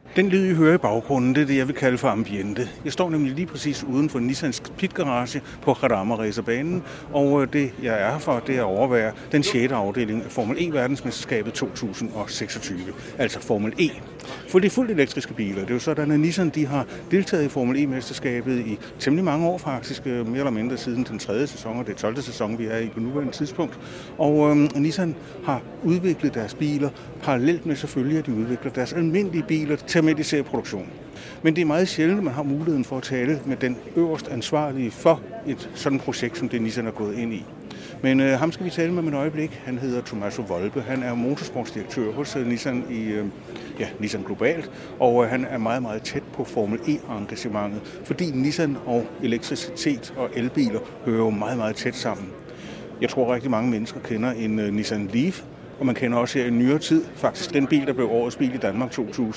Den lyd, I hører i baggrunden, det er det, jeg vil kalde for ambiente. Jeg står nemlig lige præcis uden for Nissans pitgarage på Jarama-racerbanen, og det, jeg er her for, det er at overvære den 6. afdeling af Formel E-verdensmesterskabet 2026, altså Formel E. For det er fuldt elektriske biler. Det er jo sådan, at Nissan de har deltaget i Formel E-mesterskabet i temmelig mange år faktisk, mere eller mindre siden den 3. sæson, og det er 12. sæson, vi er i på nuværende tidspunkt. Og Nissan har udviklet deres biler parallelt med selvfølgelig, at de udvikler deres almindelige biler til almindelig serieproduktion. Men det er meget sjældent, at man har muligheden for at tale med den øverst ansvarlige for et sådan projekt, som det Nissan er gået ind i. Men ham skal vi tale med et øjeblik. Han hedder Tommaso Volpe. Han er motorsportsdirektør hos Nissan i Nissan Globalt, og han er meget, meget tæt på Formel E-engagementet, fordi Nissan og elektricitet og elbiler hører jo meget, meget tæt sammen. Jeg tror, rigtig mange mennesker kender en Nissan Leaf, og man kender også her i nyere tid faktisk den bil, der blev årets bil i Danmark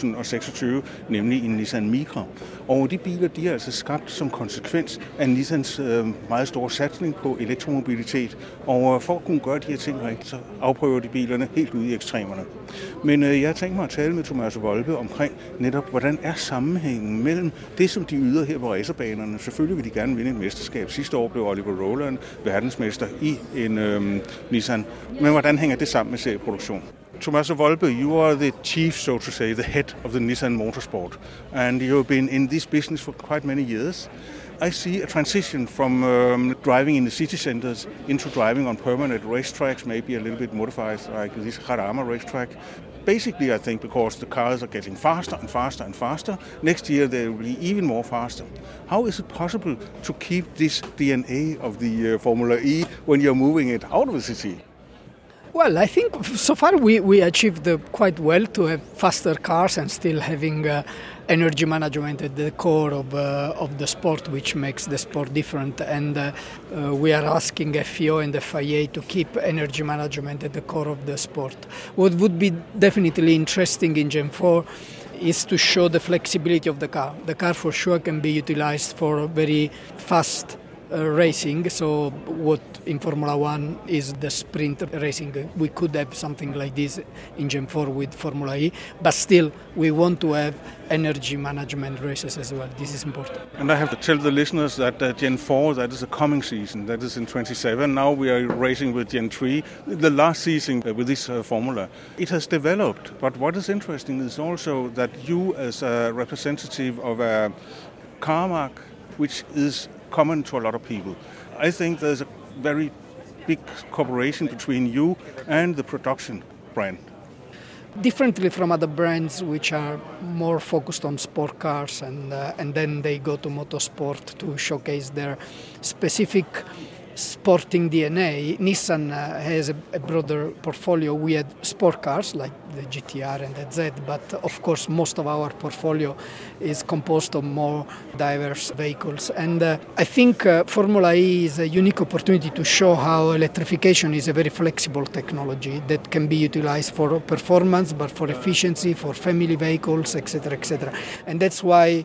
2026, nemlig en Nissan Micra. Og de biler, de er altså skabt som konsekvens af Nissans meget store satsning på elektromobilitet. Og for at kunne gøre de her ting rigtigt, så afprøver de bilerne helt ude i ekstremerne. Men jeg har tænkt mig at tale med Tommaso Volpe omkring netop, hvordan er sammenhængen mellem det, som de yder her på racerbanerne. Selvfølgelig vil de gerne vinde et mesterskab. Sidste år blev Oliver Rowland verdensmester i en Nissan. Men hvordan hænger det sammen med serieproduktion? Tommaso Volpe, you are the chief, so to say, the head of the Nissan Motorsport, and you've been in this business for quite many years. I see a transition from driving in the city centers into driving on permanent racetracks, maybe a little bit modified like this Jarama racetrack. Basically, I think because the cars are getting faster and faster and faster, next year they will be even more faster. How is it possible to keep this DNA of the Formula E when you're moving it out of the city? Well, I think so far we achieved quite well to have faster cars and still having energy management at the core of the sport, which makes the sport different. And we are asking FIO and FIA to keep energy management at the core of the sport. What would be definitely interesting in Gen 4 is to show the flexibility of the car. The car for sure can be utilized for very fast racing, so what in Formula 1 is the sprint racing. We could have something like this in Gen 4 with Formula E, but still we want to have energy management races as well. This is important. And I have to tell the listeners that Gen 4, that is a coming season, that is in 27. Now we are racing with Gen 3, the last season with this formula. It has developed, but what is interesting is also that you as a representative of a car mark, which is common to a lot of people. I think there's a very big cooperation between you and the production brand. Differently from other brands which are more focused on sport cars and then they go to motorsport to showcase their specific sporting DNA, Nissan has a broader portfolio. We had sport cars like the GTR and the Z, but of course most of our portfolio is composed of more diverse vehicles. And I think Formula E is a unique opportunity to show how electrification is a very flexible technology that can be utilized for performance, but for efficiency, for family vehicles, etc., etc. And that's why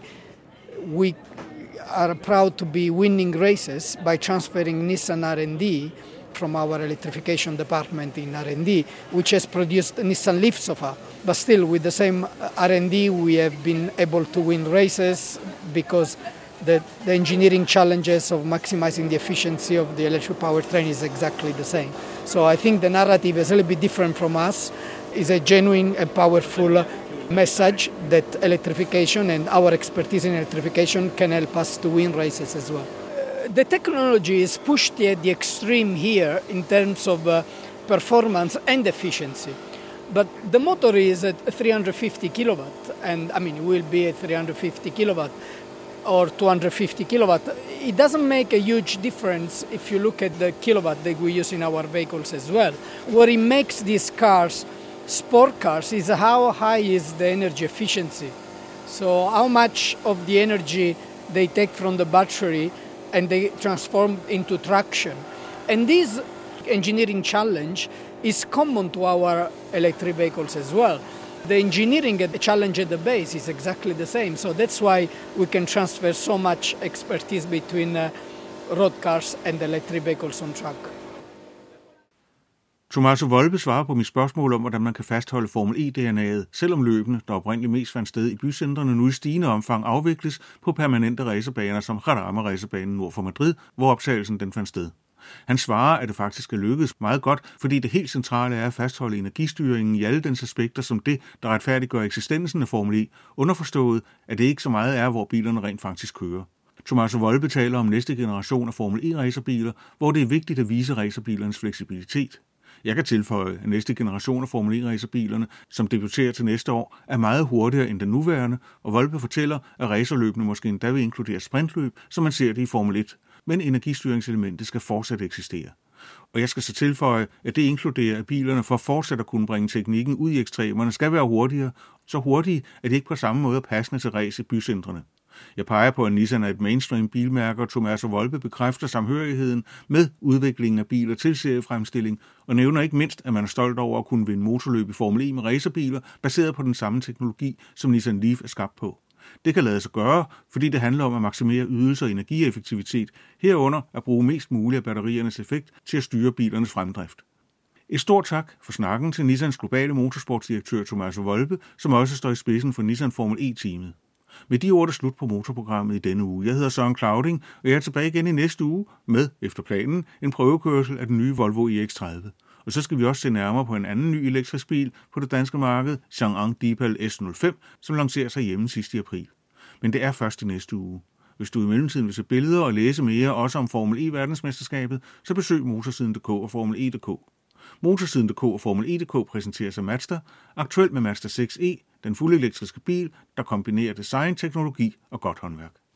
we are proud to be winning races by transferring Nissan R&D from our electrification department in R&D, which has produced Nissan Leaf so far. But still, with the same R&D, we have been able to win races because the engineering challenges of maximizing the efficiency of the electric powertrain is exactly the same. So I think the narrative is a little bit different from us. It's a genuine and powerful message that electrification and our expertise in electrification can help us to win races as well. The technology is pushed at the extreme here in terms of performance and efficiency. But the motor is at 350 kilowatt, and I mean, it will be at 350 kilowatt or 250 kilowatt. It doesn't make a huge difference if you look at the kilowatt that we use in our vehicles as well. What it makes these cars sport cars is how high is the energy efficiency. So how much of the energy they take from the battery and they transform into traction. And this engineering challenge is common to our electric vehicles as well. The engineering challenge at the base is exactly the same. So that's why we can transfer so much expertise between road cars and electric vehicles on track. Tommaso Volpe svarer på mit spørgsmål om, hvordan man kan fastholde Formel E-DNA'et, selvom løbene, der oprindeligt mest fandt sted i bycentrene, nu i stigende omfang afvikles på permanente racerbaner som Jarama-racerbanen nord for Madrid, hvor optagelsen den fandt sted. Han svarer, at det faktisk er lykkedes meget godt, fordi det helt centrale er at fastholde energistyringen i alle dens aspekter som det, der retfærdiggør eksistensen af Formel E, underforstået, at det ikke så meget er, hvor bilerne rent faktisk kører. Tommaso Volpe taler om næste generation af Formel E-racerbiler, hvor det er vigtigt at vise racerbilernes fleksibilitet. Jeg kan tilføje, at næste generation af Formel E-racerbilerne, som debuterer til næste år, er meget hurtigere end den nuværende, og Volpe fortæller, at racerløbene måske endda vil inkludere sprintløb, som man ser det i Formel 1, men energistyringselementet skal fortsat eksistere. Og jeg skal så tilføje, at det inkluderer, at bilerne for fortsat at kunne bringe teknikken ud i ekstremerne skal være hurtigere, så hurtige, at de ikke på samme måde er passende til race i bycentrene. Jeg peger på, at Nissan er et mainstream bilmærke, og Tommaso Volpe bekræfter samhørigheden med udviklingen af biler til seriefremstilling, og nævner ikke mindst, at man er stolt over at kunne vinde motorløb i Formel E med racerbiler, baseret på den samme teknologi, som Nissan Leaf er skabt på. Det kan lade sig gøre, fordi det handler om at maksimere ydelse og energieffektivitet, herunder at bruge mest muligt af batteriernes effekt til at styre bilernes fremdrift. Et stort tak for snakken til Nissans globale motorsportsdirektør Tommaso Volpe, som også står i spidsen for Nissan Formel E-teamet. Med de ord er slut på motorprogrammet i denne uge. Jeg hedder Søren Clauding, og jeg er tilbage igen i næste uge med, efter planen, en prøvekørsel af den nye Volvo EX30. Og så skal vi også se nærmere på en anden ny elektrisk bil på det danske marked, Chang'an Deepal S05, som lancerer sig hjemme sidst i april. Men det er først i næste uge. Hvis du i mellemtiden vil se billeder og læse mere også om Formel E-verdensmesterskabet, så besøg motorsiden.dk og Formel E.dk. Motorsiden.dk og Formel E.dk præsenteres af Mazda, aktuelt med Mazda 6e, den fuldelektriske bil, der kombinerer design, teknologi og godt håndværk.